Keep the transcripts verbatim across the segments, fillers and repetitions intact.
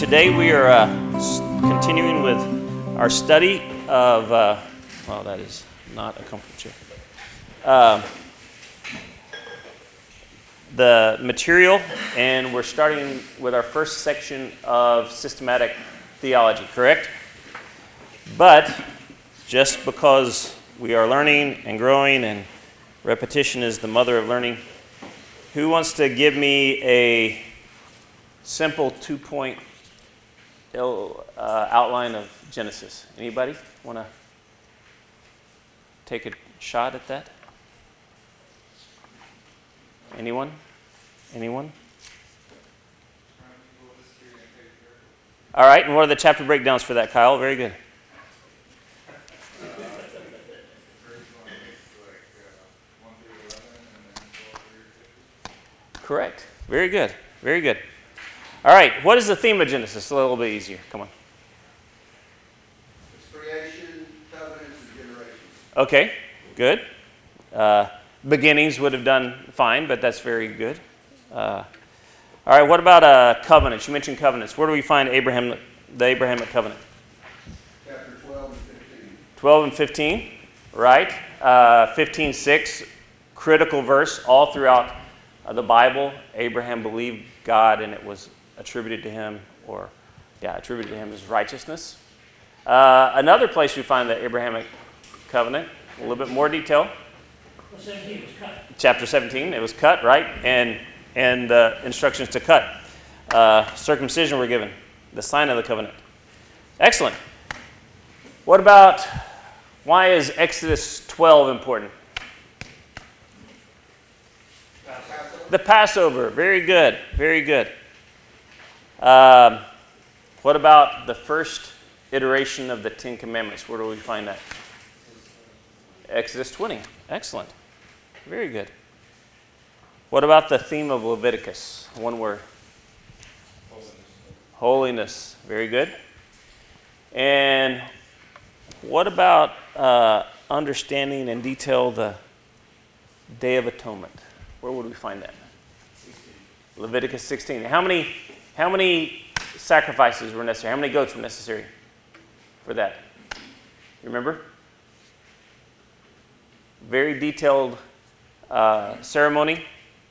today we are uh, continuing with our study of, uh, well, that is not a comfortable chair. Uh, the material, and we're starting with our first section of systematic theology, correct? But just because we are learning and growing, and repetition is the mother of learning, who wants to give me a simple two-point uh, outline of Genesis? Anybody want to take a shot at that? Anyone? Anyone? All right, and what are the chapter breakdowns for that, Kyle? Very good. Correct. Very good. Very good. All right, what is the theme of Genesis? A little bit easier. Come on. It's creation, covenants, and generations. Okay, good. Uh, beginnings would have done fine, but that's very good. Uh, all right, what about uh, covenants? You mentioned covenants. Where do we find Abraham, the Abrahamic covenant? Chapter twelve and fifteen. twelve and fifteen, right? Uh, fifteen six, critical verse all throughout uh, the Bible. Abraham believed God, and it was attributed to him, or, yeah, attributed to him as righteousness. Uh, another place we find the Abrahamic covenant, a little bit more detail. Well, seventeen was cut. Chapter seventeen, it was cut, right? And and uh, instructions to cut. Uh, circumcision were given, the sign of the covenant. Excellent. What about, why is Exodus twelve important? Passover. The Passover, very good, very good. Um, what about the first iteration of the Ten Commandments? Where do we find that? Exodus twenty, excellent, very good. What about the theme of Leviticus? One word. Holiness. Holiness, very good. And what about uh, understanding in detail the Day of Atonement? Where would we find that? Leviticus sixteen. How many, how many sacrifices were necessary? How many goats were necessary for that? You remember? Very detailed uh, ceremony.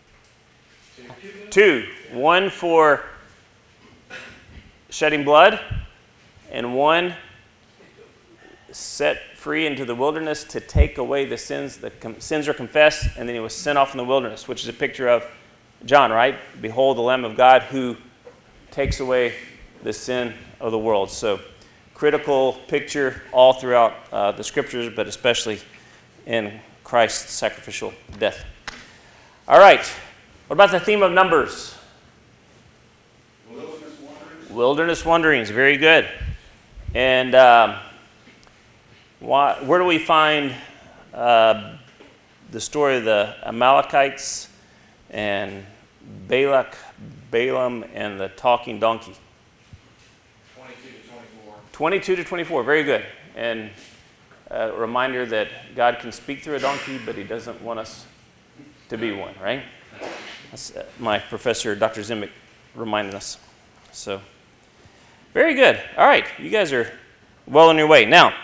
Two. One for shedding blood, and one set free into the wilderness to take away the sins. The com- sins are confessed, and then he was sent off in the wilderness, which is a picture of John, right? Behold the Lamb of God who takes away the sin of the world. So, critical picture all throughout uh, the scriptures, but especially in Christ's sacrificial death. All right. What about the theme of Numbers? Wilderness wanderings. Wilderness wanderings. Very good. And um, why, where do we find uh, the story of the Amalekites and Balak, Balaam, and the talking donkey? twenty-two to twenty-four. twenty-two to twenty-four. Very good. And a reminder that God can speak through a donkey, but he doesn't want us to be one, right? That's my professor, Doctor Zimick, reminded us. So, very good. All right, you guys are well on your way. Now,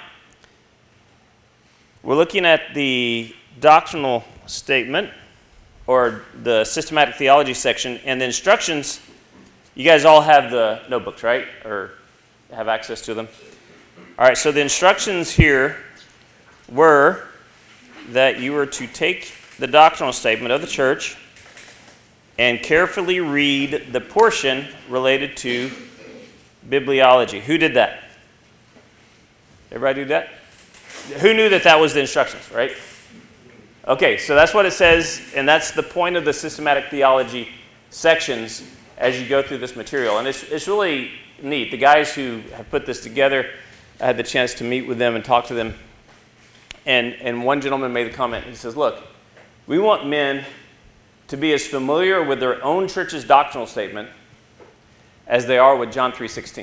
we're looking at the doctrinal statement, or the systematic theology section, and the instructions. You guys all have the notebooks, right? Or have access to them? All right, so the instructions here were that you were to take the doctrinal statement of the church and carefully read the portion related to bibliology. Who did that? Everybody do that? Who knew that that was the instructions, right? Okay, so that's what it says, and that's the point of the systematic theology sections as you go through this material. And it's, it's really neat. The guys who have put this together, I had the chance to meet with them and talk to them. And, and one gentleman made the comment, he says, look, we want men to be as familiar with their own church's doctrinal statement as they are with John three sixteen.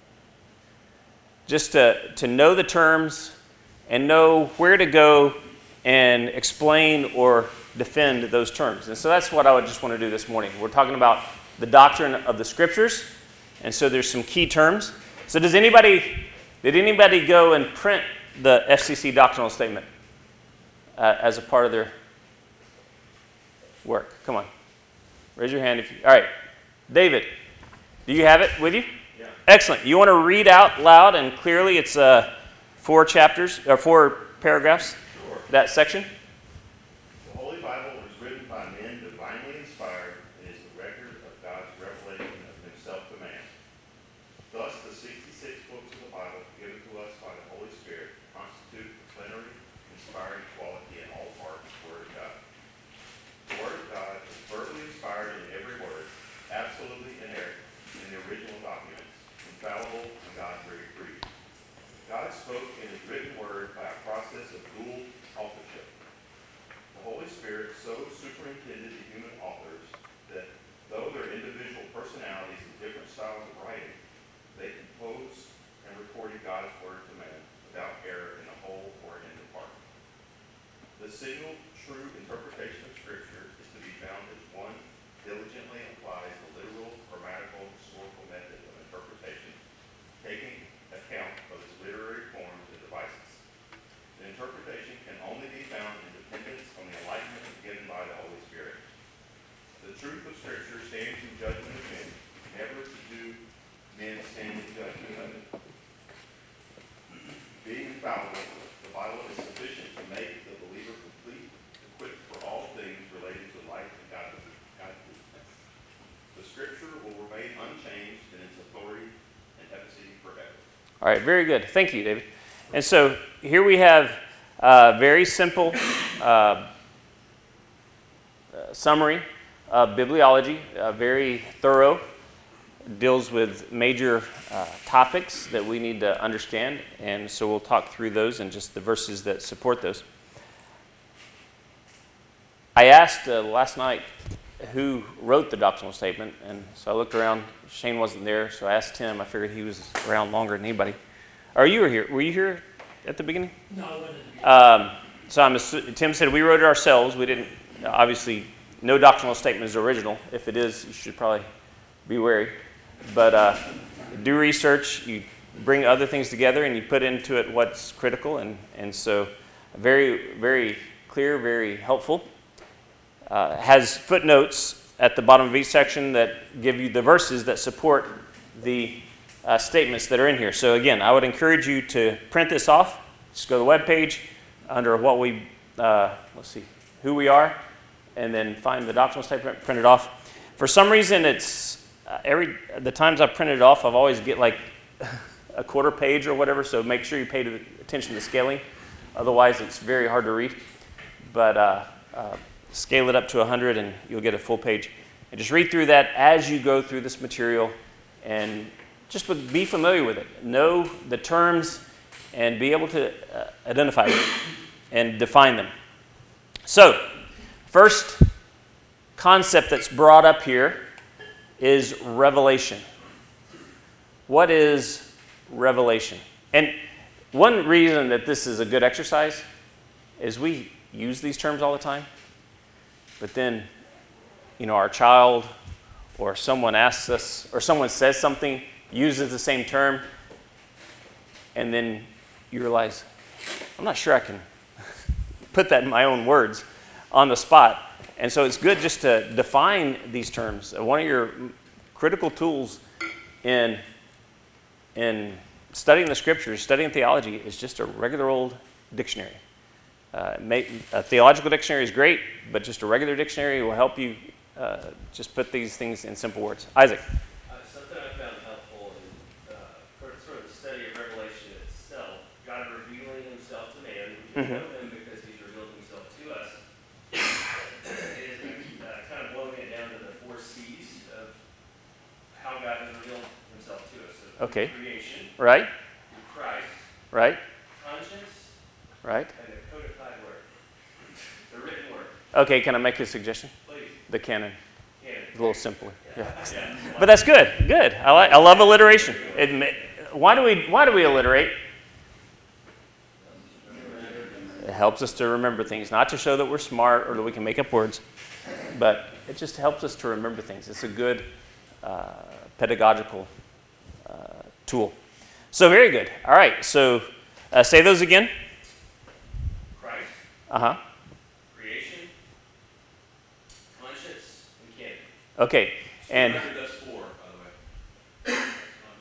Just to, to know the terms and know where to go and explain or defend those terms. And so that's what I would just want to do this morning. We're talking about the doctrine of the Scriptures, And so there's some key terms. So does anybody, did anybody go and print the F C C doctrinal statement uh, as a part of their work? Come on. Raise your hand if you, all right. David, do you have it with you? Yeah. Excellent. You want to read out loud and clearly? It's uh, four chapters, or four paragraphs, Sure. that section. The Holy Bible was written by men divinely inspired and is the record of God's revelation of himself to man. Thus, the sixty-six books of the Bible given to us by the Holy Spirit constitute the plenary, inspiring quality in all parts of the Word of God. The Word of God is verbally inspired in every word, absolutely inerrant in the original documents, infallible and God-breathed. God spoke in his written word by a process of dual authorship. The Holy Spirit so superintended the human authors that though their individual personalities and different styles of writing, they composed and recorded God's word to man without error in the whole or in the part. The signal true interpretation of Scripture is to be found as one diligently applies the literal, grammatical, historical method of interpretation, taking account of its literary forms and devices. The interpretation can only be found in dependence on the enlightenment given by the Holy Spirit. The truth of Scripture stands in judgment of men, never to do men stand in judgment of it. Being infallible, the Bible is sufficient to make the believer complete, equipped for all things related to life and godliness. The Scripture will remain unchanged in its authority and efficacy forever. All right, very good. Thank you, David. And so here we have a very simple uh, summary of bibliology, uh, very thorough, deals with major uh, topics that we need to understand, and so we'll talk through those and just the verses that support those. I asked uh, last night who wrote the doctrinal statement, and so I looked around. Shane wasn't there, so I asked Tim. I figured he was around longer than anybody. Or you were here. Were you here at the beginning? No, it wasn't. Um, so I'm assu- Tim said we wrote it ourselves. We didn't, obviously, no doctrinal statement is original. If it is, you should probably be wary. But uh, do research. You bring other things together, and you put into it what's critical. And, and so very, very clear, very helpful. Uh, has footnotes at the bottom of each section that give you the verses that support the uh, statements that are in here. So again, I would encourage you to print this off. Just go to the web page under what we, uh, let's see, who we are, and then find the doctrinal statement, print it off. For some reason, it's uh, every the times I've printed it off, I've always get like a quarter page or whatever. So make sure you pay attention to scaling. Otherwise, it's very hard to read. But uh, uh, scale it up to one hundred and you'll get a full page. And just read through that as you go through this material and just be familiar with it. Know the terms and be able to uh, identify them and define them. So, first concept that's brought up here is revelation. What is revelation? And one reason that this is a good exercise is we use these terms all the time. But then, you know, our child or someone asks us, or someone says something, uses the same term, and then you realize, I'm not sure I can put that in my own words on the spot. And so it's good just to define these terms. One of your critical tools in, in studying the Scriptures, studying theology, is just a regular old dictionary. Uh, may, a theological dictionary is great, but just a regular dictionary will help you uh, just put these things in simple words. Isaac. Uh, something I found helpful in uh, for sort of the study of Revelation itself, God revealing himself to man, we can Mhm. know him because he's revealed himself to us, is uh, kind of boiling it down to the four C's of how God has revealed himself to us. So Okay. Creation, Right? through Christ, Right? conscience, Right? and the codified word, the written word. Okay, can I make a suggestion? Please, The canon. canon. A little simpler. Yeah. Yeah. But that's good. Good. I like. I love alliteration. It, ma- why do we Why do we alliterate? It helps us to remember things, not to show that we're smart or that we can make up words, but it just helps us to remember things. It's a good uh, pedagogical tool. So very good. All right. So uh, say those again. Christ, Uh-huh. creation, conscience, and canon. Okay. And Record does four, by the way.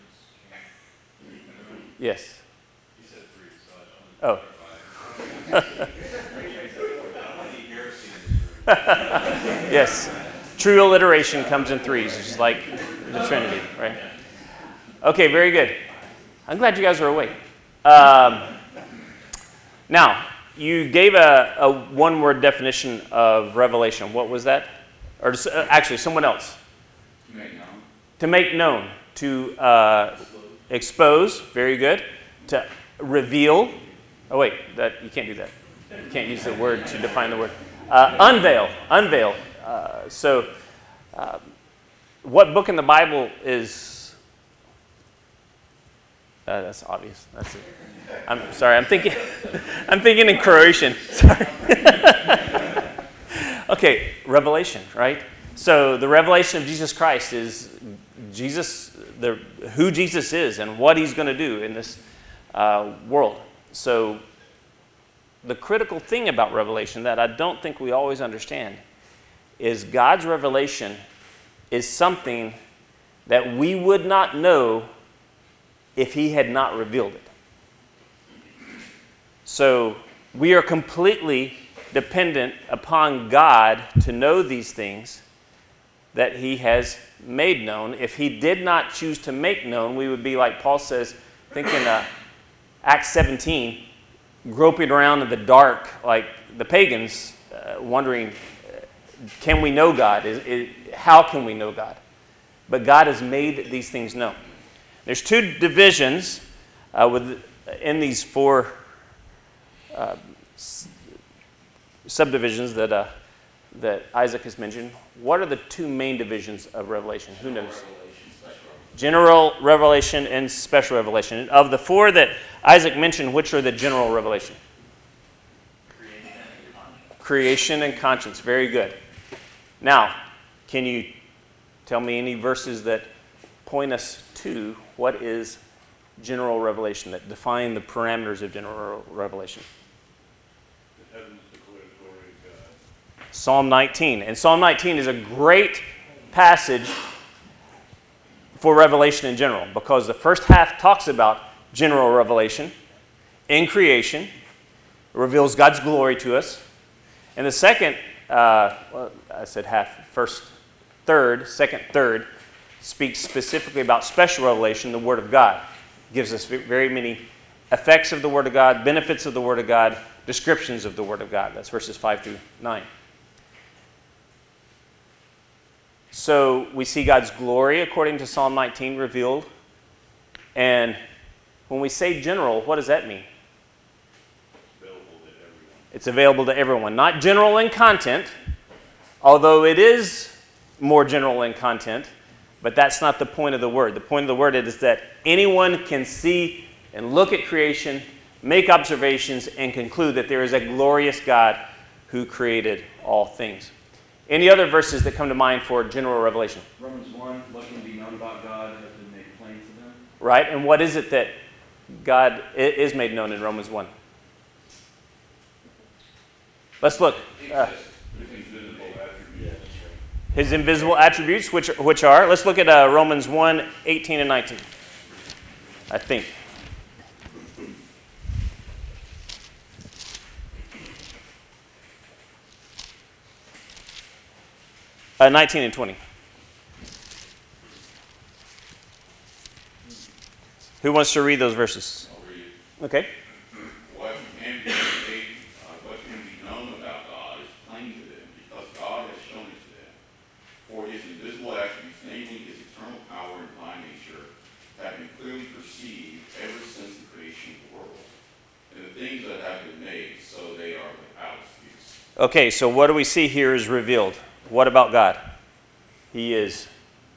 yes. You said three, so I Oh. Yes. True alliteration comes in threes, just like the Trinity, right? Okay, very good. I'm glad you guys are awake. Um, now, you gave a, a one-word definition of revelation. What was that? Or just, uh, actually, someone else. To make known. To make known. To uh, expose. Very good. To reveal. Oh, wait. That you can't do that. You can't use the word to define the word. Uh, unveil. Unveil. Uh, so, uh, what book in the Bible is... Uh, that's obvious. That's it. I'm sorry. I'm thinking. I'm thinking in Croatian. Sorry. Okay, Revelation, right? So the revelation of Jesus Christ is Jesus, the who Jesus is, and what He's going to do in this uh, world. So the critical thing about Revelation that I don't think we always understand is God's revelation is something that we would not know if He had not revealed it. So we are completely dependent upon God to know these things that He has made known. If He did not choose to make known, we would be like Paul says, I think in uh, Acts seventeen, groping around in the dark like the pagans, uh, wondering, uh, can we know God? Is, is, how can we know God? But God has made these things known. There's two divisions uh, with, in these four uh, s- subdivisions that uh, that Isaac has mentioned. What are the two main divisions of Revelation? Who knows? General revelation and special revelation. Of the four that Isaac mentioned, which are the general revelation? Creation and conscience. Very good. Now, can you tell me any verses that point us to what is general revelation, that define the parameters of general revelation? The heavens declare the glory of God. Psalm nineteen. And Psalm nineteen is a great passage for revelation in general, because the first half talks about general revelation in creation. It reveals God's glory to us. And the second, uh, well, I said half, first third, second third, speaks specifically about special revelation, the Word of God. Gives us very many effects of the Word of God, benefits of the Word of God, descriptions of the Word of God. That's verses five through nine. So we see God's glory, according to Psalm nineteen, revealed. And when we say general, what does that mean? Available to everyone. It's available to everyone. Not general in content, although it is more general in content, but that's not the point of the word. The point of the word is that anyone can see and look at creation, make observations, and conclude that there is a glorious God who created all things. Any other verses that come to mind for general revelation? Romans one, what can be known about God has been made plain to them. Right? And what is it that God is made known in Romans one? Let's look. Uh, his invisible attributes, which, which are, let's look at uh, Romans one, eighteen and nineteen. I think. Uh, nineteen and twenty. Who wants to read those verses? I'll read it. Okay. What can be made, uh, what can be known about God is plain to them, because God has shown it to them. For His invisible attributes, namely His eternal power and divine nature, have been clearly perceived ever since the creation of the world. And the things that have been made, so they are without excuse. Okay, so what do we see here is revealed? What about God? He is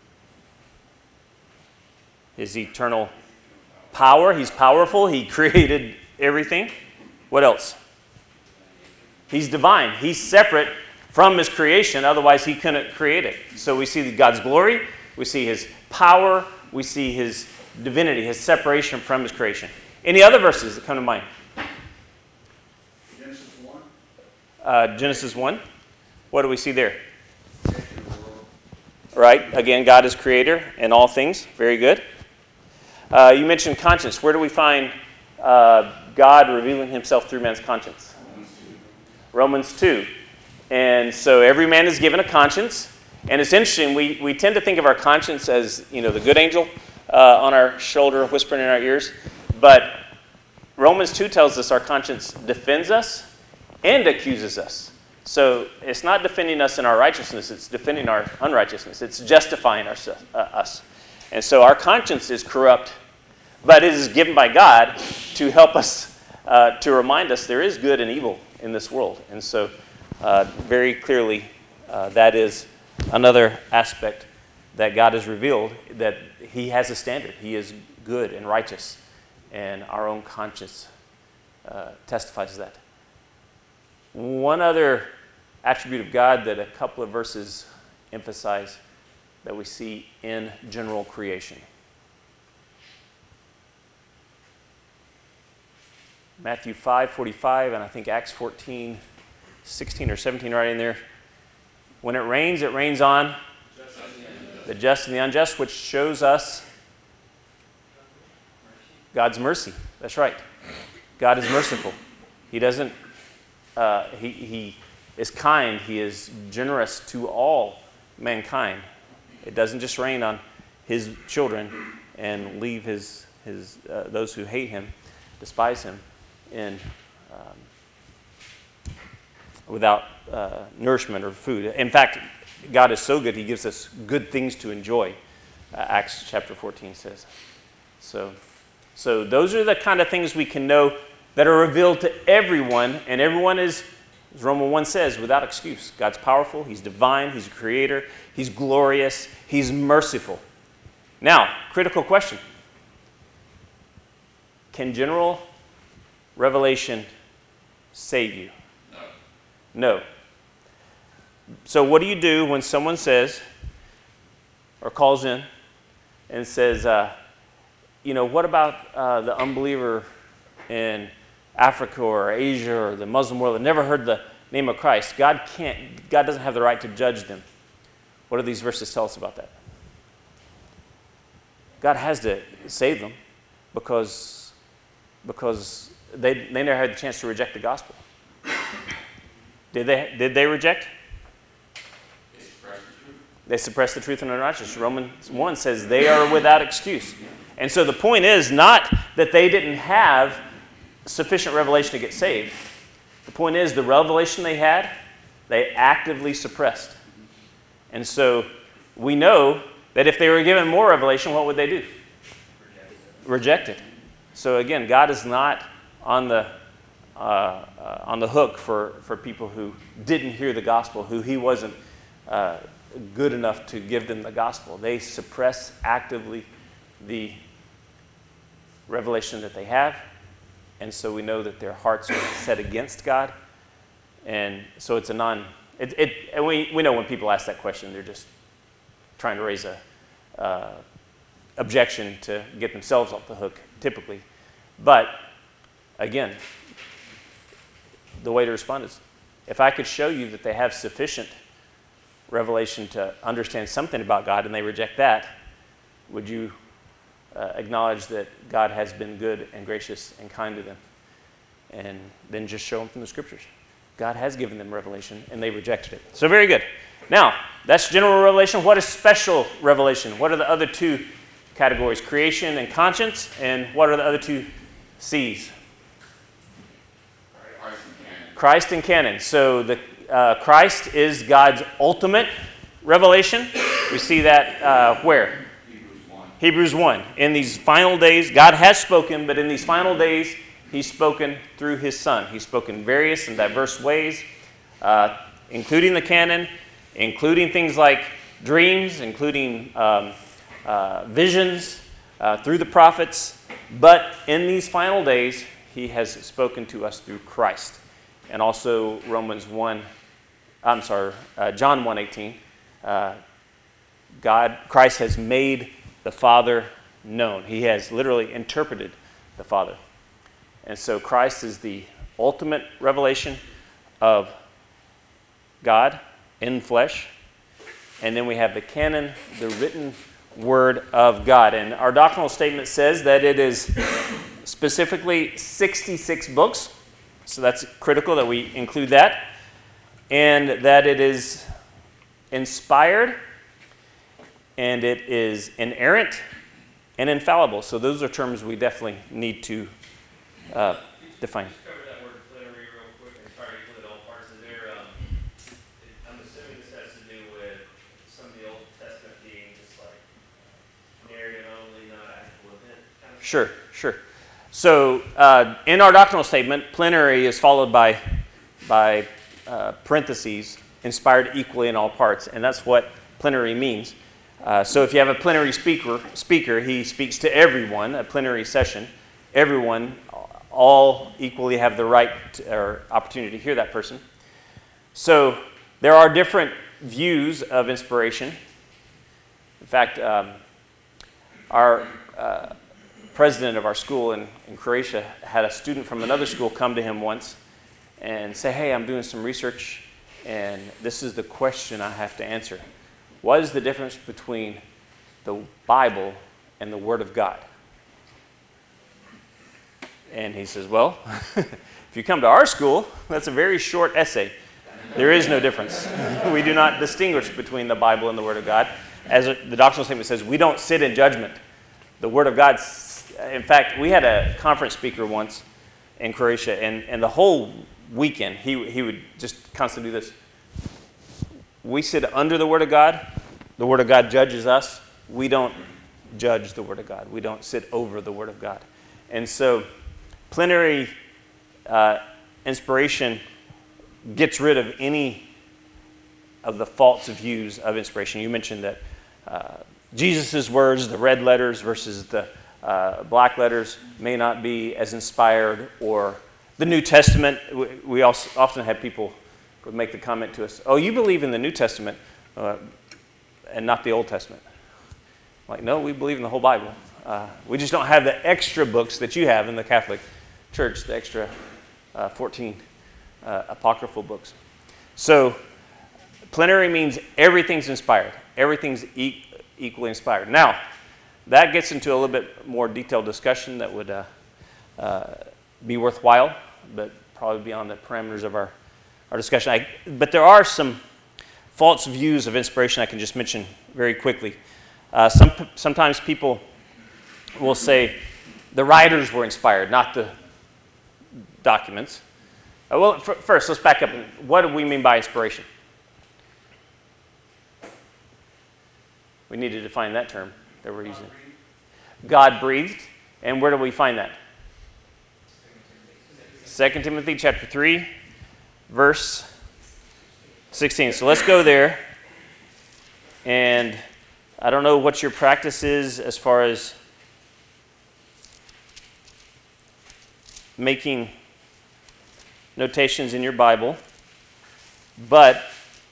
His eternal power. He's powerful. He created everything. What else? He's divine. He's separate from His creation. Otherwise, He couldn't create it. So we see God's glory. We see His power. We see His divinity, his separation from his creation. Any other verses that come to mind? Genesis one, Uh, Genesis one. What do we see there? creation of the world. Right. Again, God is creator in all things. Very good. Uh, you mentioned conscience. Where do we find uh, God revealing himself through man's conscience? Romans two. And so every man is given a conscience. And it's interesting, we, we tend to think of our conscience as, you know, the good angel uh, on our shoulder, whispering in our ears. But Romans two tells us our conscience defends us and accuses us. So it's not defending us in our righteousness, it's defending our unrighteousness. It's justifying our, uh, us. And so our conscience is corrupt, but it is given by God to help us, uh, to remind us there is good and evil in this world. And so uh, very clearly uh, that is another aspect that God has revealed, that he has a standard. He is good and righteous, and our own conscience uh, testifies to that. One other attribute of God that a couple of verses emphasize that we see in general creation. Matthew five forty-five, and I think Acts fourteen sixteen or seventeen right in there. When it rains, it rains on the just and the unjust, which shows us God's mercy. That's right. God is merciful. He doesn't, uh, he, he is kind. He is generous to all mankind. It doesn't just rain on his children and leave his, his uh, those who hate him, despise him, in um, without uh, nourishment or food. In fact, God is so good, he gives us good things to enjoy, uh, Acts chapter fourteen says. So, so those are the kind of things we can know that are revealed to everyone, and everyone is, as Romans one says, without excuse. God's powerful, he's divine, he's a creator, he's glorious, he's merciful. Now, critical question. Can general revelation save you? No. So what do you do when someone says or calls in and says, uh, you know, what about uh, the unbeliever in Africa or Asia or the Muslim world that never heard the name of Christ? God can't, God doesn't have the right to judge them. What do these verses tell us about that? God has to save them because, because they, they never had the chance to reject the gospel. Did they, did they reject? They suppress the truth. They suppress the truth and unrighteousness. Romans one says they are without excuse. And so the point is not that they didn't have sufficient revelation to get saved. The point is the revelation they had, they actively suppressed. And so we know that if they were given more revelation, what would they do? Reject it. So again, God is not on the uh, uh, on the hook for, for people who didn't hear the gospel, who he wasn't uh, good enough to give them the gospel. They suppress actively the revelation that they have, and so we know that their hearts are set against God. And so it's a non, it, it, and we, we know when people ask that question, they're just trying to raise a uh, objection to get themselves off the hook, typically. But again, the way to respond is, if I could show you that they have sufficient revelation to understand something about God and they reject that, would you uh, acknowledge that God has been good and gracious and kind to them? And then just show them from the scriptures. God has given them revelation and they rejected it. So very good. Now, that's general revelation. What is special revelation? What are the other two categories? Creation and conscience. And what are the other two C's? Christ and canon. Christ and canon. So the uh, Christ is God's ultimate revelation. We see that uh, where? Hebrews one. Hebrews one. In these final days, God has spoken, but in these final days, he's spoken through his Son. He's spoken various and diverse ways, uh, including the canon, including things like dreams, including um, uh, visions uh, through the prophets. But in these final days, he has spoken to us through Christ. And also Romans one, I'm sorry, uh, John one eighteen. Uh, God, Christ has made the Father known. He has literally interpreted the Father. And so Christ is the ultimate revelation of God in flesh. And then we have the canon, the written word of God. And our doctrinal statement says that it is specifically sixty-six books. So that's critical that we include that. And that it is inspired, and it is inerrant and infallible. So those are terms we definitely need to uh, define. Just cover that word plenary real quick, and try to include all parts. Is there, um, I'm assuming this has to do with some of the Old Testament being just like narrative only, not actual event kind of Sure, sure. So uh, in our doctrinal statement, plenary is followed by, by uh, parentheses, inspired equally in all parts. And that's what plenary means. Uh, so if you have a plenary speaker, speaker, he speaks to everyone, a plenary session. Everyone, all equally have the right to, or opportunity to hear that person. So there are different views of inspiration. In fact, um, our uh, president of our school in, in Croatia had a student from another school come to him once and say, hey, I'm doing some research, and this is the question I have to answer. What is the difference between the Bible and the Word of God? And he says, well, if you come to our school, that's a very short essay. There is no difference. We do not distinguish between the Bible and the Word of God. As the doctrinal statement says, we don't sit in judgment. The Word of God, in fact, we had a conference speaker once in Croatia, and, and the whole weekend, he, he would just constantly do this. We sit under the Word of God. The Word of God judges us. We don't judge the Word of God. We don't sit over the Word of God. And so plenary uh, inspiration gets rid of any of the false views of inspiration. You mentioned that uh, Jesus' words, the red letters versus the uh, black letters, may not be as inspired, or the New Testament. We, we also often have people would make the comment to us, oh, you believe in the New Testament uh, and not the Old Testament. Like, no, we believe in the whole Bible. Uh, we just don't have the extra books that you have in the Catholic Church, the extra uh, fourteen uh, apocryphal books. So plenary means everything's inspired. Everything's e- equally inspired. Now, that gets into a little bit more detailed discussion that would uh, uh, be worthwhile, but probably beyond the parameters of our Our discussion. I, but there are some false views of inspiration I can just mention very quickly. Uh, some, sometimes people will say the writers were inspired, not the documents. Uh, well, f- first, let's back up. What do we mean by inspiration? We need to define that term that we're using. God breathed. And where do we find that? Second Timothy chapter three. Verse sixteen. So let's go there. And I don't know what your practice is as far as making notations in your Bible, but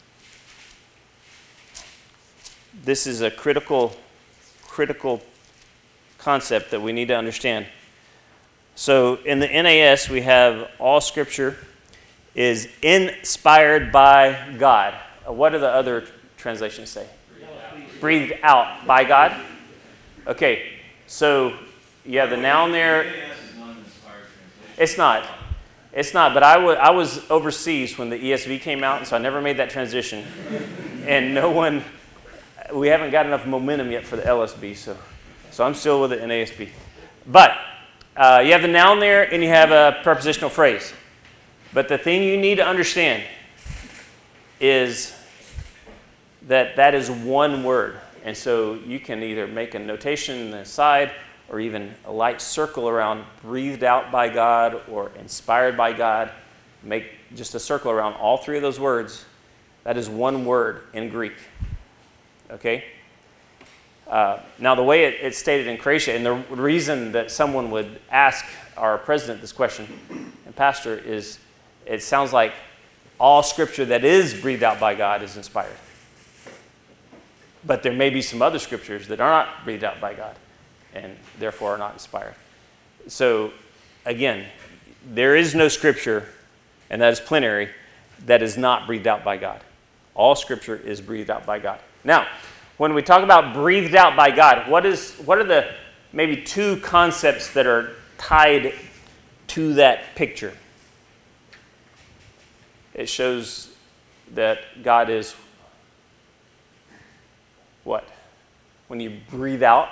this is a critical, critical concept that we need to understand. So in the N A S, we have all Scripture is inspired by God. What do the other translations say? Breathed out by God. Okay, so you have the noun there. It's not. It's not, but I, w- I was overseas when the E S V came out, and so I never made that transition. And no one, we haven't got enough momentum yet for the L S B, so, so I'm still with the N A S B. But uh, you have the noun there, and you have a prepositional phrase. But the thing you need to understand is that that is one word. And so you can either make a notation on the side or even a light circle around breathed out by God or inspired by God. Make just a circle around all three of those words. That is one word in Greek. Okay? Uh, now, the way it, it's stated in Croatia, and the reason that someone would ask our president this question and pastor is, it sounds like all Scripture that is breathed out by God is inspired. But there may be some other Scriptures that are not breathed out by God. and therefore are not inspired. So, again, there is no Scripture, and that is plenary, that is not breathed out by God. All Scripture is breathed out by God. Now, when we talk about breathed out by God, what is what are the maybe two concepts that are tied to that picture? It shows that God is what? When you breathe out,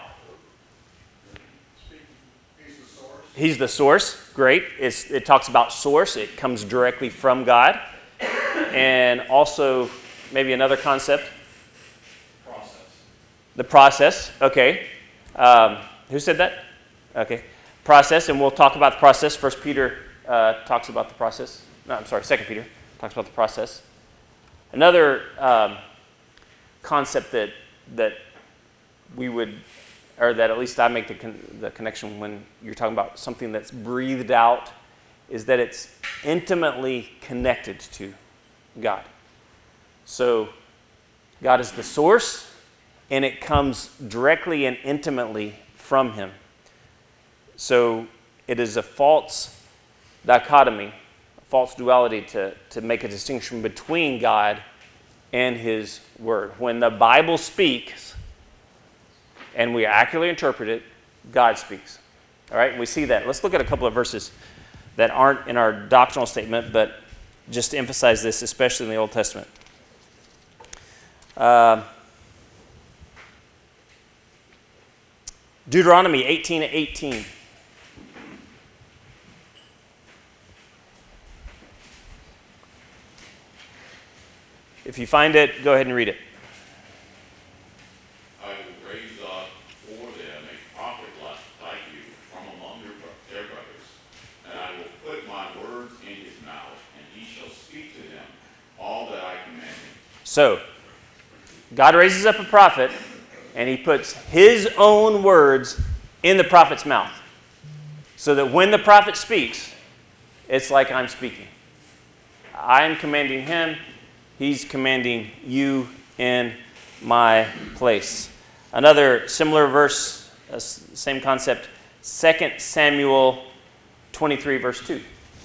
He's the source. He's the source. Great. It's, it talks about source. It comes directly from God. And also, maybe another concept. Process. The process. Okay. Um, who said that? Okay. Process, and we'll talk about the process. First Peter uh, talks about the process. No, I'm sorry. Second Peter talks about the process. Another um, concept that that we would, or that at least I make the con- the connection when you're talking about something that's breathed out, is that it's intimately connected to God. So God is the source, and it comes directly and intimately from Him. So it is a false dichotomy, a false duality to, to make a distinction between God and His Word. When the Bible speaks, and we accurately interpret it, God speaks. All right, we see that. Let's look at a couple of verses that aren't in our doctrinal statement, but just to emphasize this, especially in the Old Testament. Uh, Deuteronomy eighteen eighteen. If you find it, go ahead and read it. I will raise up for them a prophet like you from among your, their brothers, and I will put my words in his mouth, and he shall speak to them all that I command him. So, God raises up a prophet, and He puts His own words in the prophet's mouth, so that when the prophet speaks, it's like I'm speaking. I'm commanding him, he's commanding you in my place. Another similar verse, uh, same concept, Second Samuel twenty-three, verse two.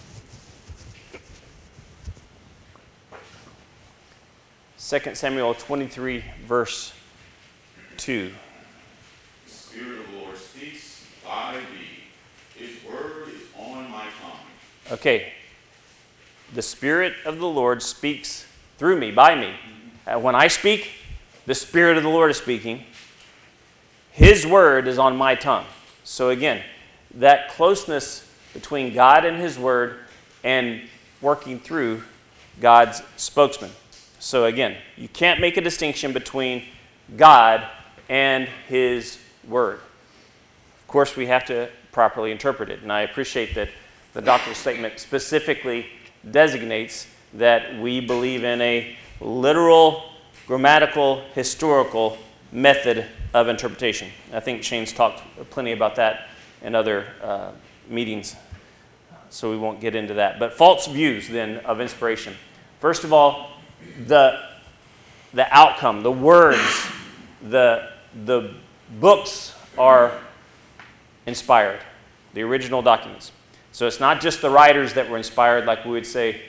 Second Samuel twenty-three, verse two. The Spirit of the Lord speaks by thee. His word is on my tongue. Okay. The Spirit of the Lord speaks through me, by me. Uh, when I speak, the Spirit of the Lord is speaking. His word is on my tongue. So again, that closeness between God and His word and working through God's spokesman. So again, you can't make a distinction between God and His word. Of course, we have to properly interpret it. And I appreciate that the doctrinal statement specifically designates that we believe in a literal, grammatical, historical method of interpretation. I think Shane's talked plenty about that in other uh, meetings, so we won't get into that. But false views, then, of inspiration. First of all, the, the outcome, the words, the, the books are inspired, the original documents. So it's not just the writers that were inspired, like we would say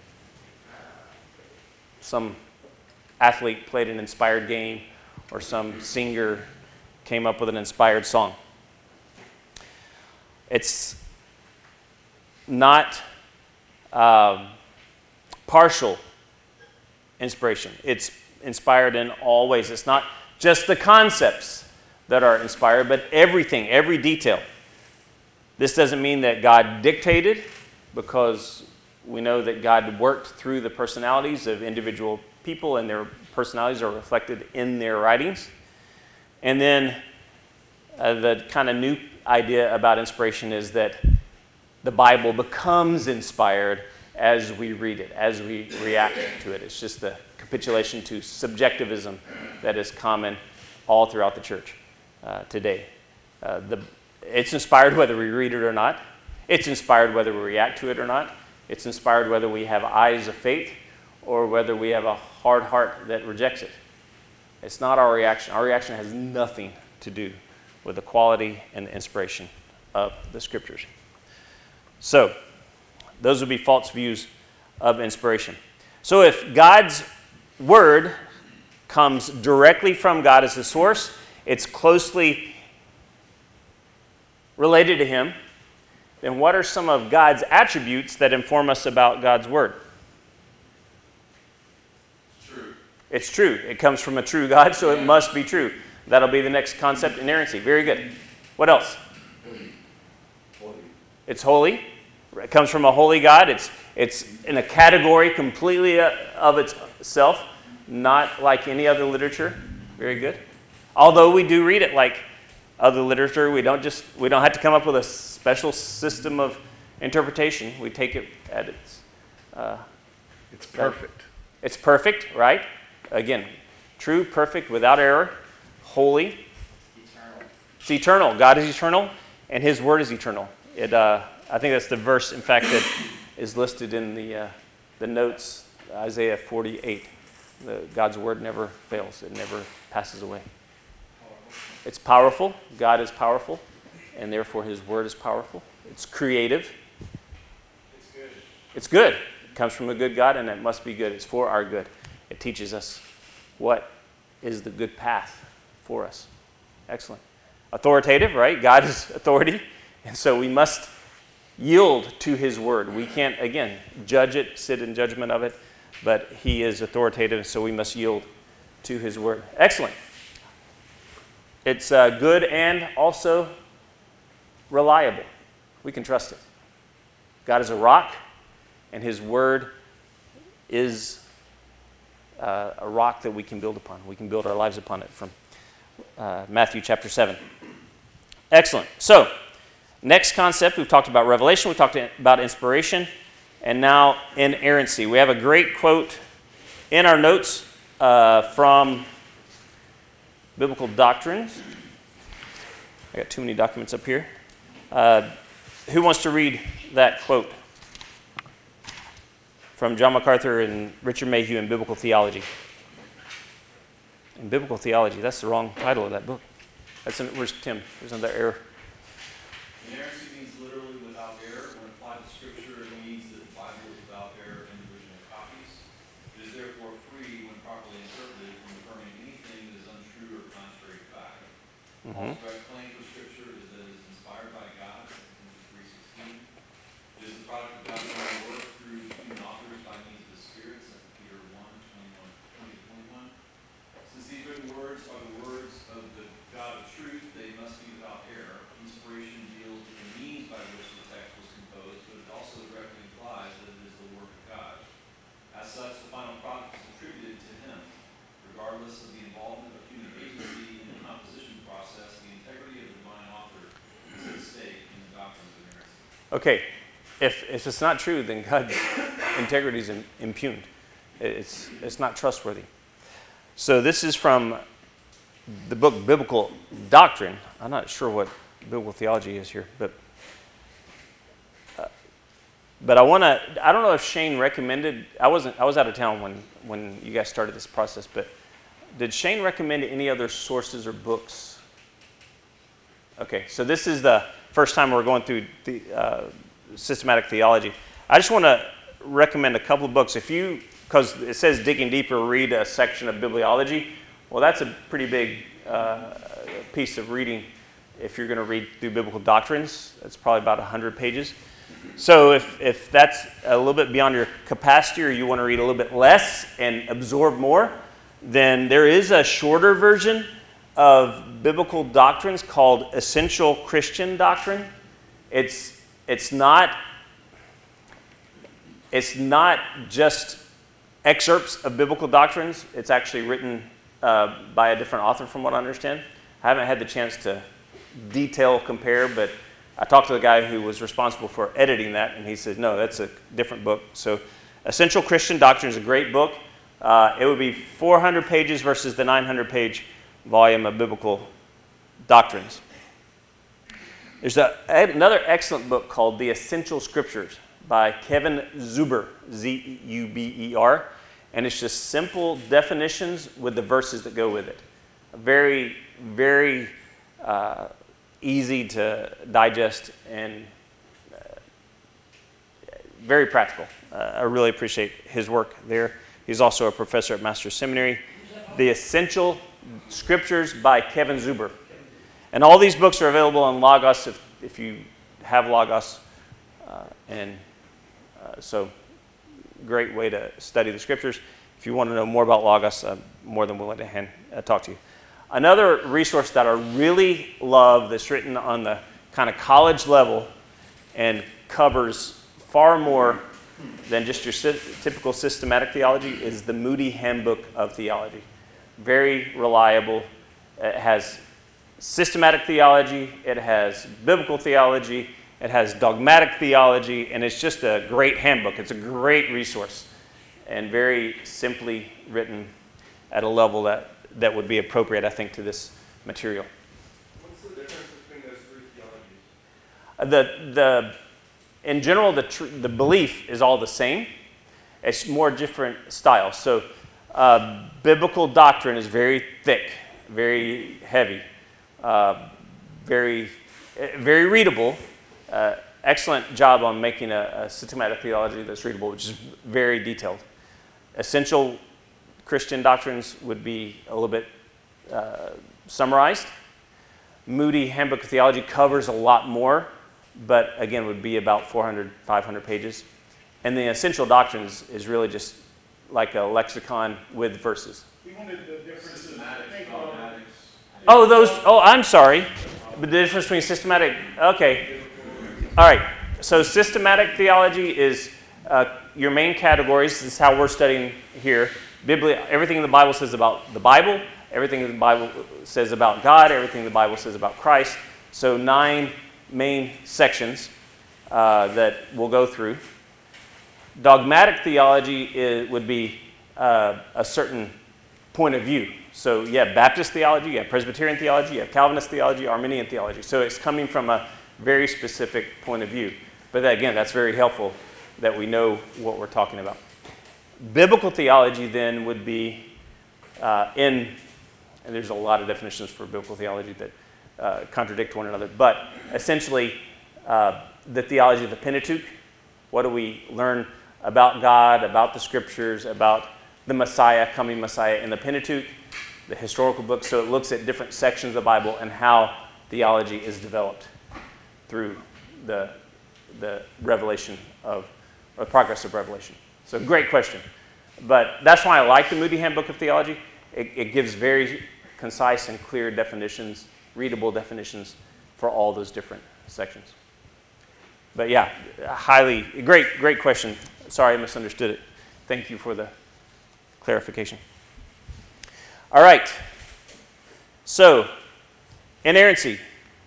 some athlete played an inspired game or some singer came up with an inspired song. It's not um, partial inspiration. It's inspired in all ways. It's not just the concepts that are inspired, but everything, every detail. This doesn't mean that God dictated, because we know that God worked through the personalities of individual people, and their personalities are reflected in their writings. And then uh, the kind of new idea about inspiration is that the Bible becomes inspired as we read it, as we react to it. It's just the capitulation to subjectivism that is common all throughout the church uh, today. Uh, the, it's inspired whether we read it or not. It's inspired whether we react to it or not. It's inspired whether we have eyes of faith or whether we have a hard heart that rejects it. It's not our reaction. Our reaction has nothing to do with the quality and the inspiration of the Scriptures. So, those would be false views of inspiration. So if God's Word comes directly from God as the source, it's closely related to Him, then what are some of God's attributes that inform us about God's Word? True. It's true. It comes from a true God, so it must be true. That'll be the next concept, inerrancy. Very good. What else? Holy. It's holy. It comes from a holy God. It's, it's in a category completely of itself, not like any other literature. Very good. Although we do read it like other literature, we don't just we don't have to come up with a special system of interpretation. We take it at its. Uh, It's perfect. it's perfect, right? Again, true, perfect, without error, holy. Eternal. It's eternal. God is eternal, and His Word is eternal. It. Uh, I think that's the verse, in fact, that is listed in the uh, the notes, Isaiah forty-eight. The, God's Word never fails. It never passes away. It's powerful. God is powerful, and therefore His Word is powerful. It's creative. It's good. It's good. It comes from a good God, and it must be good. It's for our good. It teaches us what is the good path for us. Excellent. Authoritative, right? God is authority, and so we must yield to His Word. We can't, again, judge it, sit in judgment of it, but He is authoritative, so we must yield to His Word. Excellent. It's uh, good and also reliable. We can trust it. God is a rock, and His Word is uh, a rock that we can build upon. We can build our lives upon it, from uh, Matthew chapter seven. Excellent. So, next concept, we've talked about revelation, we've talked about inspiration, and now inerrancy. We have a great quote in our notes uh, from Biblical Doctrines. I got too many documents up here. Uh, who wants to read that quote from John MacArthur and Richard Mayhew in Biblical Theology? In Biblical Theology, that's the wrong title of that book. That's in, where's Tim? There's another error. Inerrancy means literally without error. When applied to Scripture, it means that the Bible is without error in the original copies. It is therefore free, when properly interpreted, from affirming anything that is untrue or contrary to fact. Mm-hmm. Paul's direct claim for Scripture is that it is inspired by God, three sixteen. It is the product of God's own work through human authors by means of the Spirit, Second Peter one, twenty-one, twenty, twenty-one. Since these written words are the words of the God of truth, they must be without error. Inspiration deals with the means by which the text was composed, but it also directly implies that it is the work of God. As such, the final product is attributed to Him. Regardless of the involvement of human agency in the composition process, the integrity of the divine author is at stake in the doctrines of inerrancy. Okay, if, if it's not true, then God's integrity is impugned. It's, it's not trustworthy. So this is from the book Biblical Doctrine. I'm not sure what biblical theology is here, but uh, but I want to. I don't know if Shane recommended. I wasn't. I was out of town when when you guys started this process, but did Shane recommend any other sources or books? Okay, so this is the first time we're going through the uh, systematic theology. I just want to recommend a couple of books. If you, because it says digging deeper, read a section of bibliology. Well, that's a pretty big uh, piece of reading if you're going to read through biblical doctrines. It's probably about one hundred pages. So if, if that's a little bit beyond your capacity, or you want to read a little bit less and absorb more, then there is a shorter version of biblical doctrines called Essential Christian Doctrine. It's, it's not, it's not just excerpts of biblical doctrines. It's actually written uh, by a different author, from what I understand. I haven't had the chance to detail compare, but I talked to the guy who was responsible for editing that, and he said, no, that's a different book. So Essential Christian Doctrine is a great book. Uh, it would be four hundred pages versus the nine hundred page volume of Biblical Doctrines. There's a, another excellent book called The Essential Scriptures by Kevin Zuber, Z E U B E R, and it's just simple definitions with the verses that go with it. A very, very uh, easy to digest, and uh, very practical. Uh, I really appreciate his work there. He's also a professor at Master's Seminary. The Essential Scriptures by Kevin Zuber. And all these books are available on Logos if, if you have Logos. Uh, and uh, so, great way to study the Scriptures. If you want to know more about Logos, I'm more than willing to hand, uh, talk to you. Another resource that I really love that's written on the kind of college level and covers far more than just your sy- typical systematic theology is the Moody Handbook of Theology. Very reliable. It has systematic theology, it has biblical theology, it has dogmatic theology, and it's just a great handbook. It's a great resource and very simply written at a level that, that would be appropriate, I think, to this material. What's the difference between those three theologies? Uh, The, the, in general, the, tr- the belief is all the same. It's more different styles. So uh, biblical doctrine is very thick, very heavy, uh, very, very readable. Uh, excellent job on making a, a systematic theology that's readable, which is very detailed. Essential Christian doctrines would be a little bit uh, summarized. Moody Handbook of Theology covers a lot more, but again would be about four hundred, five hundred pages. And the Essential Doctrines is really just like a lexicon with verses. We wanted the differences. Systematics, dogmatics. Oh, those, oh, I'm sorry. But the difference between systematic, okay. All right, so systematic theology is uh, your main categories. This is how we're studying here. Bibli- everything the Bible says about the Bible, everything the Bible says about God, everything the Bible says about Christ. So nine main sections uh, that we'll go through. Dogmatic theology is, would be uh, a certain point of view. So you have Baptist theology, you have Presbyterian theology, you have Calvinist theology, Arminian theology. So it's coming from a very specific point of view. But that, again, that's very helpful that we know what we're talking about. Biblical theology then would be uh, in, and there's a lot of definitions for biblical theology that uh, contradict one another, but essentially uh, the theology of the Pentateuch. What do we learn about God, about the Scriptures, about the Messiah, coming Messiah in the Pentateuch, the historical books. So it looks at different sections of the Bible and how theology is developed through the, the revelation of, or progress of revelation. So great question. But that's why I like the Moody Handbook of Theology. It, it gives very concise and clear definitions, readable definitions for all those different sections. But yeah, highly, great, great question. Sorry I misunderstood it. Thank you for the clarification. All right. So, inerrancy.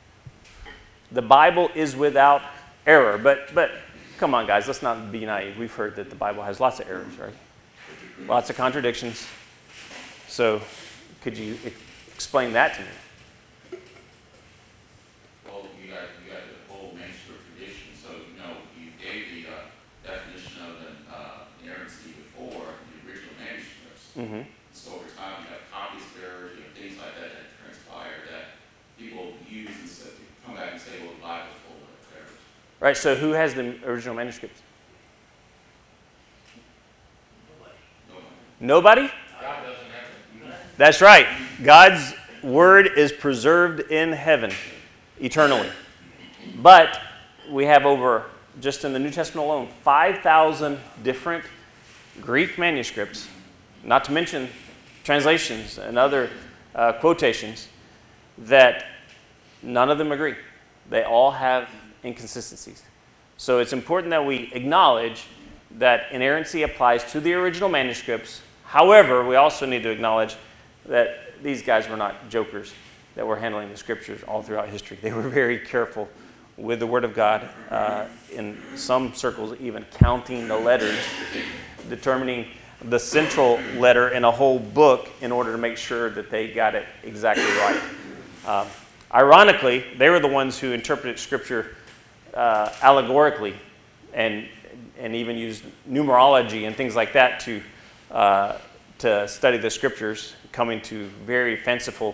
The Bible is without error. But, but come on, guys, let's not be naive. We've heard that the Bible has lots of errors, right? Lots of contradictions. So, could you e- explain that to me? Well, you got, you got the whole manuscript tradition, so, you know, you gave the uh, definition of an uh, inerrancy before the original manuscripts. Mm-hmm. So over time, you have copies of errors, you have things like that that transpire that people use and say, come back and say, well, the Bible's full of errors. Right, so who has the original manuscripts? Nobody. Nobody? That's right. God's word is preserved in heaven eternally. But we have over, just in the New Testament alone, five thousand different Greek manuscripts, not to mention translations and other uh, quotations, that none of them agree. They all have inconsistencies. So it's important that we acknowledge that inerrancy applies to the original manuscripts. However, we also need to acknowledge that these guys were not jokers that were handling the Scriptures all throughout history. They were very careful with the Word of God, uh, in some circles even counting the letters, determining the central letter in a whole book in order to make sure that they got it exactly right. Um, ironically, they were the ones who interpreted Scripture uh, allegorically and, and even used numerology and things like that to, uh, to study the Scriptures, coming to very fanciful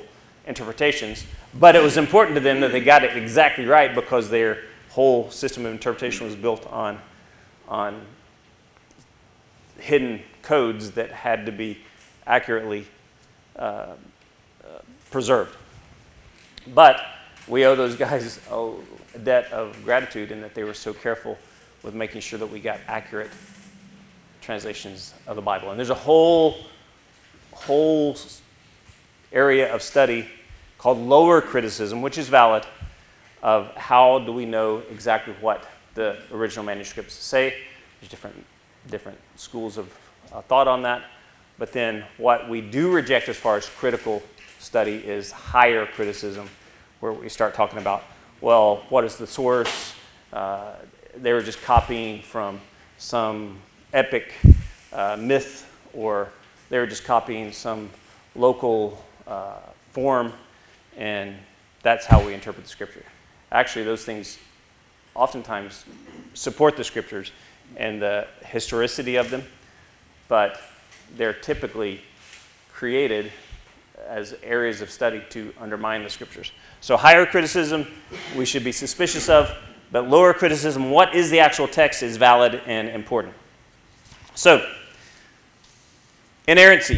interpretations, but it was important to them that they got it exactly right because their whole system of interpretation was built on, on hidden codes that had to be accurately uh, uh, preserved. But we owe those guys a, a debt of gratitude in that they were so careful with making sure that we got accurate translations of the Bible. And there's a whole, whole area of study called lower criticism, which is valid, of how do we know exactly what the original manuscripts say. There's different, different schools of uh, thought on that. But then what we do reject as far as critical study is higher criticism, where we start talking about, well, what is the source? Uh, they were just copying from some epic uh, myth, or they were just copying some local uh, form, and that's how we interpret the scripture. Actually, those things oftentimes support the scriptures and the historicity of them, but they're typically created as areas of study to undermine the scriptures. So higher criticism we should be suspicious of, but lower criticism, what is the actual text, is valid and important. So, inerrancy.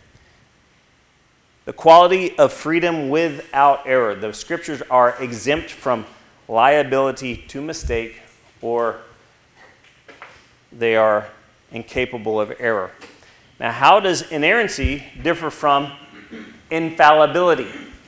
The quality of freedom without error. The scriptures are exempt from liability to mistake, or they are incapable of error. Now, how does inerrancy differ from infallibility?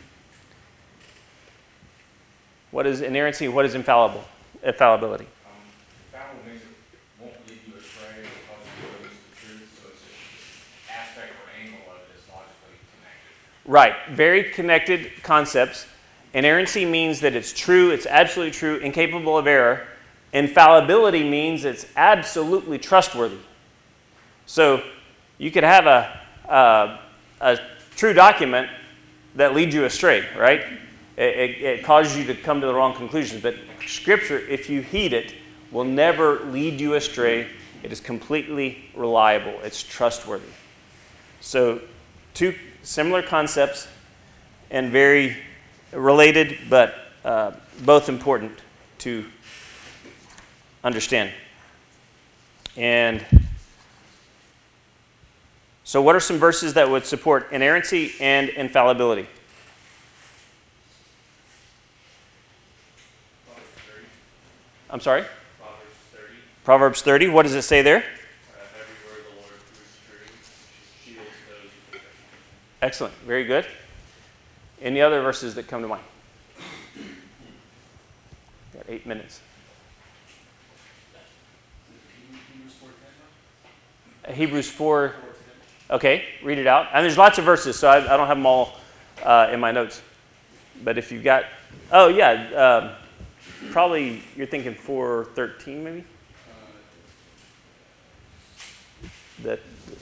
What is inerrancy? What is infallible? Infallibility. Um, infallible means it won't lead you astray because you lose the truth, so it's an aspect or angle of it is logically connected. Right. Very connected concepts. Inerrancy means that it's true, it's absolutely true, incapable of error. Infallibility means it's absolutely trustworthy. So you could have a, a, a true document that leads you astray, right? It, it, it causes you to come to the wrong conclusions. But Scripture, if you heed it, will never lead you astray. It is completely reliable. It's trustworthy. So two similar concepts and very related, but uh, both important to understand. And so what are some verses that would support inerrancy and infallibility? I'm sorry? Proverbs thirty. Proverbs thirty. What does it say there? Uh, every word of the Lord proves true. Shields those who protect him. Excellent. Very good. Any other verses that come to mind? Got eight minutes. Uh, Hebrews four. Okay, read it out. And there's lots of verses, so I, I don't have them all uh, in my notes. But if you've got, oh yeah, um, probably you're thinking four thirteen maybe. That.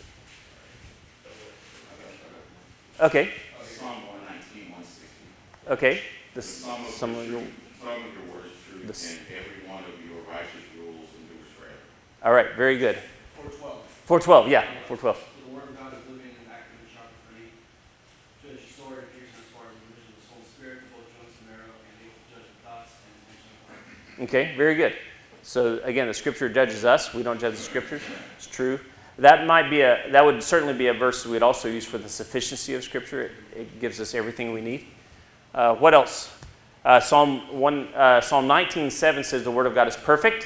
Okay. Psalm one nineteen, one sixty. Okay. This, Some of, some of your, your, some of your words true, This- and every one of your righteous rules endures forever. all right. Very good. four twelve. four twelve. Yeah. four twelve. The word of God is living and active and sharper for any judge sword and piercing as far as the division of the soul and spirit, both joints and marrow, and able to judge the thoughts and intentions of the heart. Okay, very good. So again, the scripture judges us. We don't judge the scriptures. It's true. That might be a that would certainly be a verse we'd also use for the sufficiency of scripture. It, it gives us everything we need. Uh, what else? Uh, Psalm one, uh, Psalm nineteen seven says the word of God is perfect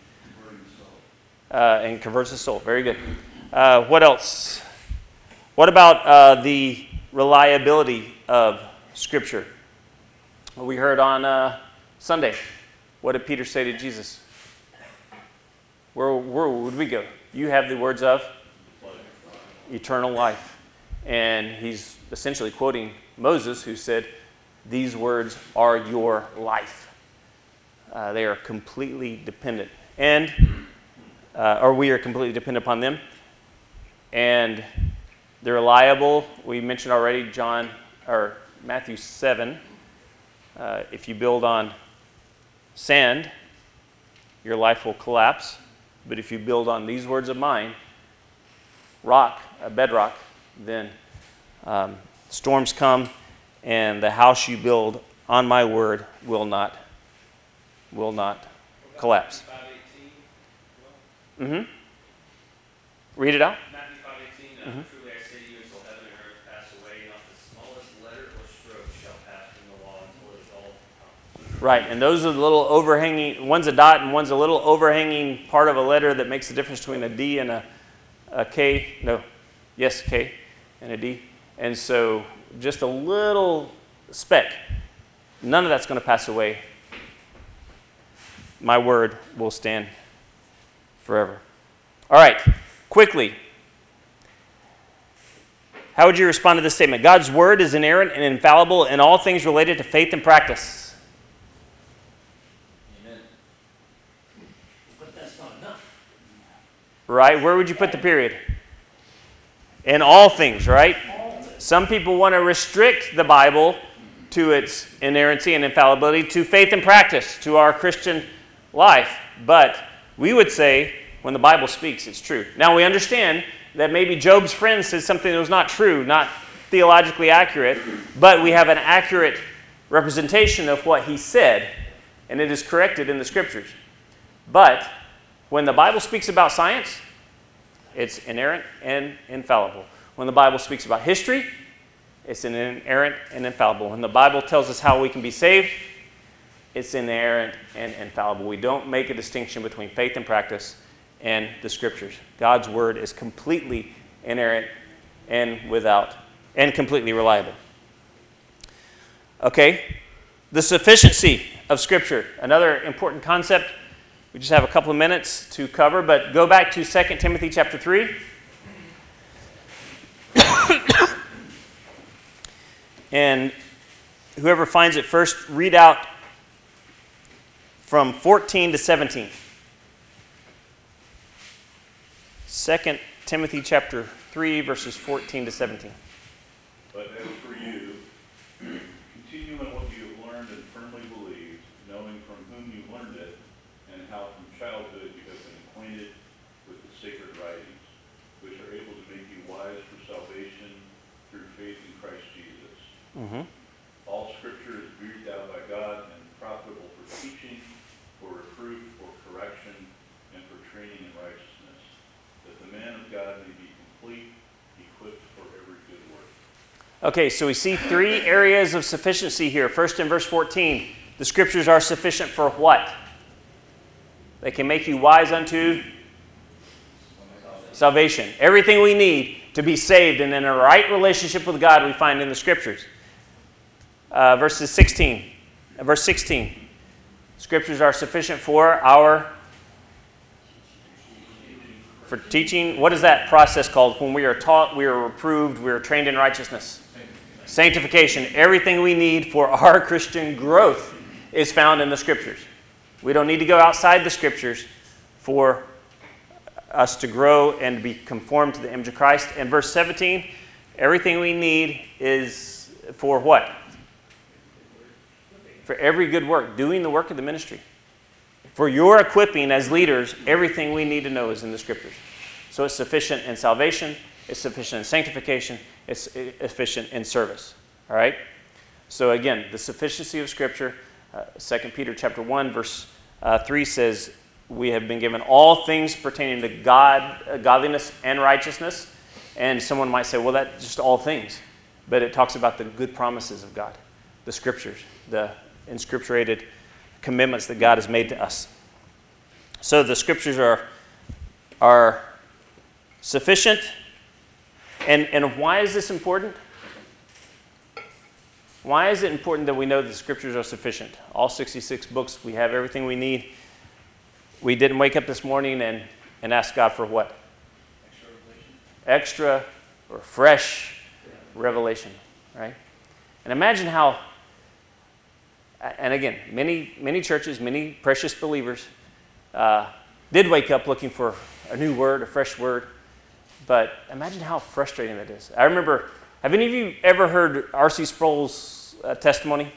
uh, and converts the soul. Very good. Uh, what else? What about uh, the reliability of scripture? Well, we heard on uh, Sunday. What did Peter say to Jesus? Where, where would we go? You have the words of eternal life. And he's essentially quoting Moses, who said, these words are your life. Uh, they are completely dependent. And, uh, or we are completely dependent upon them. And they're reliable. We mentioned already John, or Matthew seven. Uh, if you build on sand, your life will collapse. But if you build on these words of mine, rock, a bedrock, then um, storms come and the house you build on my word will not, will not collapse. five eighteen, Mm-hmm. Read it out. Matthew five eighteen, uh, Mhm. truly I say to you, until heaven and earth pass away, not the smallest letter or stroke shall pass from the law until it is all accomplished. Right, and those are the little overhanging, one's a dot and one's a little overhanging part of a letter that makes the difference between a D and a, a K. No, yes, K and a D. And so just a little speck. None of that's going to pass away. My word will stand forever. All right, quickly. How would you respond to this statement? God's word is inerrant and infallible in all things related to faith and practice. Amen. But that's not enough. Right? Where would you put the period? In all things, right? All this. Some people want to restrict the Bible to its inerrancy and infallibility to faith and practice, to our Christian life. But we would say when the Bible speaks, it's true. Now we understand that maybe Job's friend said something that was not true, not theologically accurate, but we have an accurate representation of what he said, and it is corrected in the Scriptures. But when the Bible speaks about science, it's inerrant and infallible. When the Bible speaks about history, it's inerrant and infallible. When the Bible tells us how we can be saved, it's inerrant and infallible. We don't make a distinction between faith and practice and the Scriptures. God's word is completely inerrant and without, and completely reliable. Okay, the sufficiency of Scripture. Another important concept. We just have a couple of minutes to cover, but go back to Second Timothy chapter three. And whoever finds it first, read out from fourteen to seventeen. Second Timothy chapter three, verses fourteen to seventeen. But as for you, continue in what you have learned and firmly believed, knowing from whom you learned it, and how from childhood you have been acquainted with the sacred writings, which are able to make you wise for salvation through faith in Christ Jesus. Mm-hmm. All Scripture is breathed out by God and profitable for teaching, for reproof, for correction, and for training in righteousness, that the man of God may be complete, equipped for every good work. Okay, so we see three areas of sufficiency here. First, in verse fourteen, the Scriptures are sufficient for what? They can make you wise unto salvation. Everything we need to be saved and in a right relationship with God we find in the Scriptures. Uh, verses sixteen, uh, verse sixteen. Scriptures are sufficient for our for teaching. What is that process called? When we are taught, we are reproved, we are trained in righteousness. Sanctification. Everything we need for our Christian growth is found in the Scriptures. We don't need to go outside the Scriptures for us to grow and be conformed to the image of Christ. And verse seventeen, everything we need is for what? For every good work, doing the work of the ministry. For your equipping as leaders, everything we need to know is in the Scriptures. So it's sufficient in salvation, it's sufficient in sanctification, it's sufficient in service. All right? So again, the sufficiency of Scripture, uh, Second Peter chapter one, verse uh, three says, we have been given all things pertaining to God, uh, godliness and righteousness. And someone might say, well, that's just all things. But it talks about the good promises of God, the Scriptures, the inscripturated commitments that God has made to us. So the Scriptures are, are sufficient. And, and why is this important? Why is it important that we know that the Scriptures are sufficient? All sixty-six books, we have everything we need. We didn't wake up this morning and, and ask God for what? Extra revelation. Extra or fresh revelation, right? And imagine how, and again, many many churches, many precious believers uh, did wake up looking for a new word, a fresh word. But imagine how frustrating that is. I remember, have any of you ever heard R C Sproul's uh, testimony?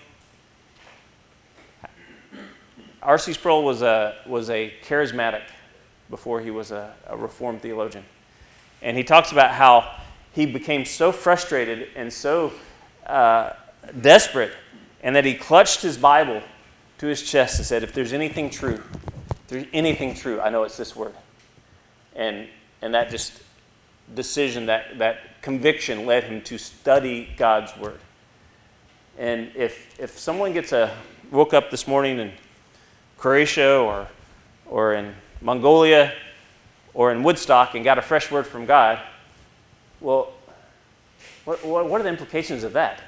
R C Sproul was a, was a charismatic before he was a, a Reformed theologian. And he talks about how he became so frustrated and so uh, desperate, and that he clutched his Bible to his chest and said, if there's anything true, if there's anything true, I know it's this word. And and that just decision, that, that conviction led him to study God's word. And if if someone gets a woke up this morning in Croatia or or in Mongolia or in Woodstock and got a fresh word from God, well, what what, what are the implications of that?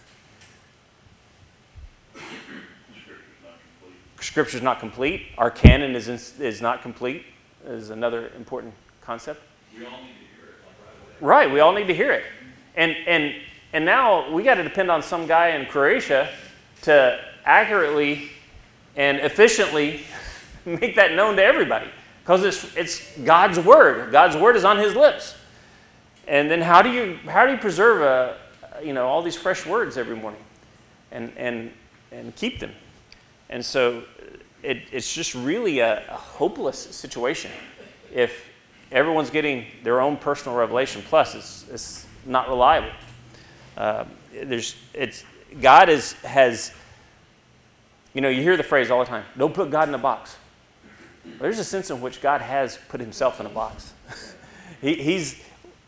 Scripture's not complete. Scripture's not complete. Our canon is in, is not complete. Is another important concept. We all need to hear it, like right away. Right, we all need to hear it. And and and now we got to depend on some guy in Croatia to accurately and efficiently make that known to everybody. Because it's it's God's word. God's word is on his lips. And then how do you how do you preserve a you know all these fresh words every morning and and and keep them? And so it, it's just really a, a hopeless situation if everyone's getting their own personal revelation, plus it's, it's not reliable. Uh, there's, it's, God is, has, you know, you hear the phrase all the time, don't put God in a box. Well, there's a sense in which God has put himself in a box. he, he's,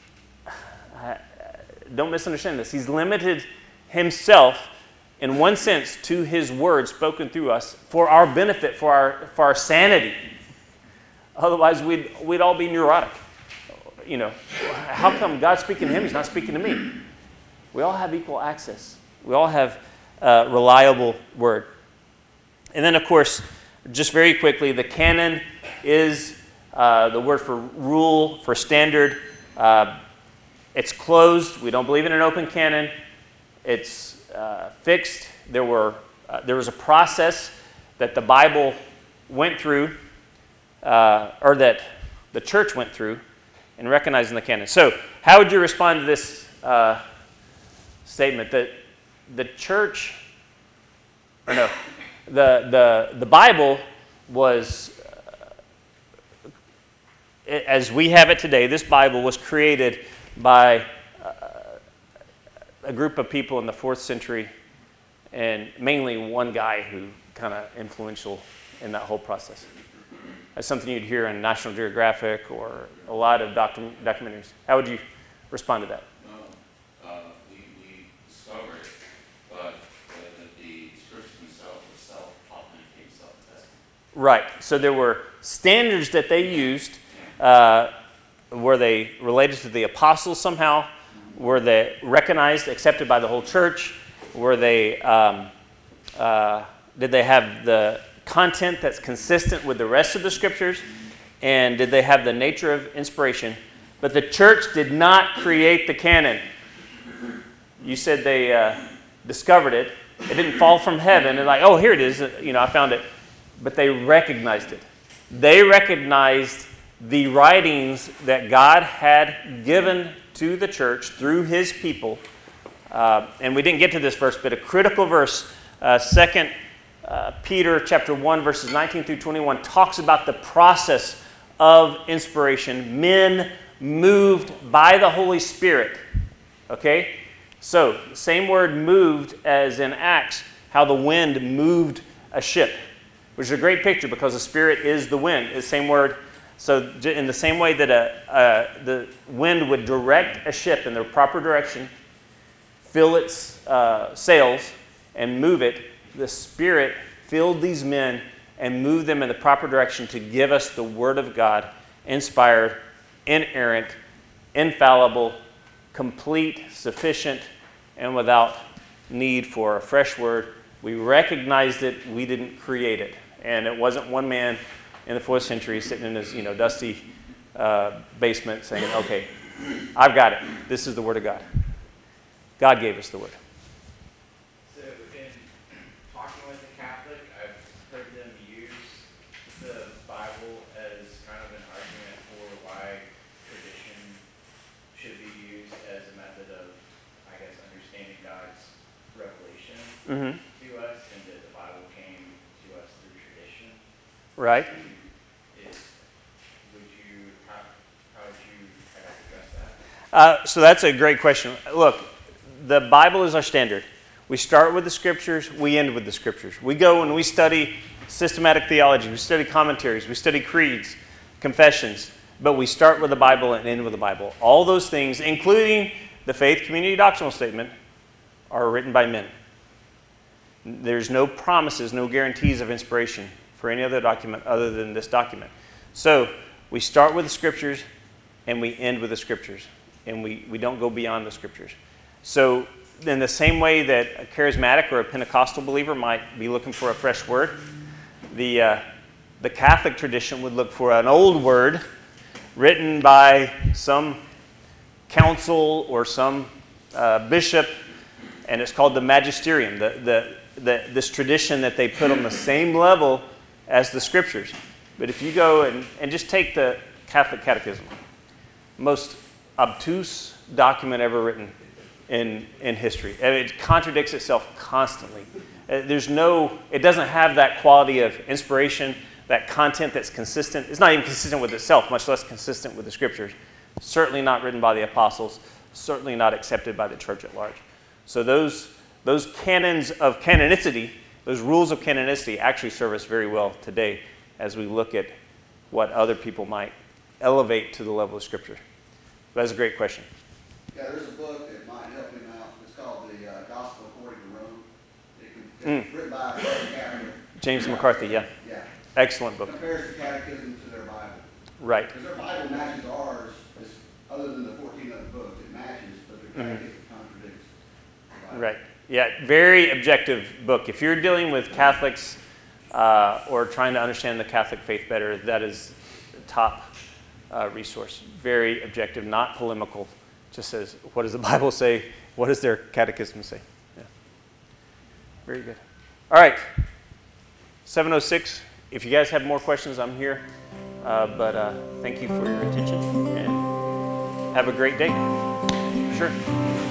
uh, don't misunderstand this, he's limited himself in one sense to his word spoken through us for our benefit, for our, for our sanity. Otherwise, we'd, we'd all be neurotic. You know, how come God's speaking to him, he's not speaking to me? We all have equal access. We all have uh, reliable word. And then, of course, just very quickly, the canon is uh, the word for rule, for standard. Uh, it's closed. We don't believe in an open canon. It's uh, fixed. There were uh, there was a process that the Bible went through, uh, or that the church went through, in recognizing the canon. So, how would you respond to this uh, statement that the church, or no, the the the Bible was, uh, as we have it today, this Bible was created by uh, a group of people in the fourth century, and mainly one guy who kind of influential in that whole process. That's something you'd hear in National Geographic or a lot of docu- documentaries. How would you respond to that? No, uh, we, we discovered it, but the, the scriptures themselves were self-authentic, self-testing. Right. So there were standards that they used. Uh, were they related to the apostles somehow? Were they recognized, accepted by the whole church? Were they? Um, uh, did they have the content that's consistent with the rest of the scriptures? And did they have the nature of inspiration? But the church did not create the canon. You said they uh, discovered it. It didn't fall from heaven and like, oh, here it is. You know, I found it. But they recognized it. They recognized the writings that God had given to the church through his people. Uh, and we didn't get to this verse, but a critical verse, uh, Second uh, Peter chapter one, verses nineteen through twenty-one, talks about the process of inspiration. Men moved by the Holy Spirit. Okay? So, same word moved as in Acts, how the wind moved a ship, which is a great picture because the Spirit is the wind. It's the same word. So, in the same way that a, a, the wind would direct a ship in the proper direction, fill its uh, sails, and move it, the Spirit filled these men and moved them in the proper direction to give us the Word of God, inspired, inerrant, infallible, complete, sufficient, and without need for a fresh word. We recognized it. We didn't create it. And it wasn't one man in the fourth century sitting in his you know, dusty uh, basement saying, okay, I've got it. This is the Word of God. God gave us the Word. So in talking with a Catholic, I've heard them use the Bible as kind of an argument for why tradition should be used as a method of, I guess, understanding God's revelation Mm-hmm. to us, and that the Bible came to us through tradition. Right? Is, would you, how, how would you I guess, address that? Uh, so that's a great question. Look, the Bible is our standard. We start with the Scriptures, we end with the Scriptures. We go and we study systematic theology, we study commentaries, we study creeds, confessions, but we start with the Bible and end with the Bible. All those things, including the Faith Community Doctrinal Statement, are written by men. There's no promises, no guarantees of inspiration for any other document other than this document. So we start with the Scriptures and we end with the Scriptures. And we, we don't go beyond the Scriptures. So in the same way that a charismatic or a Pentecostal believer might be looking for a fresh word, the, uh, the Catholic tradition would look for an old word written by some council or some uh, bishop, and it's called the magisterium, the, the, the, this tradition that they put on the same level as the Scriptures. But if you go and, and just take the Catholic Catechism, most obtuse document ever written in, in history. And it contradicts itself constantly. Uh, There's no, it doesn't have that quality of inspiration, that content that's consistent. It's not even consistent with itself, much less consistent with the Scriptures. Certainly not written by the apostles, certainly not accepted by the church at large. So those, those canons of canonicity, those rules of canonicity actually serve us very well today as we look at what other people might elevate to the level of Scripture. That's a great question. Yeah, there's a book that might help him out. It's called The uh, Gospel According to Rome. It can, it's Mm. written by a Catholic. James McCarthy, yeah. Yeah. Excellent book. Compares the catechism to their Bible. Right. Because their Bible matches ours, it's, other than the fourteen other books, it matches, but their catechism contradicts the Bible. Right. Yeah, very objective book. If you're dealing with Catholics uh, or trying to understand the Catholic faith better, that is the top uh, resource. Very objective, not polemical. Just says, what does the Bible say? What does their catechism say? Yeah. Very good. All right. seven oh six. If you guys have more questions, I'm here. Uh, but uh, thank you for your attention and have a great day. Sure.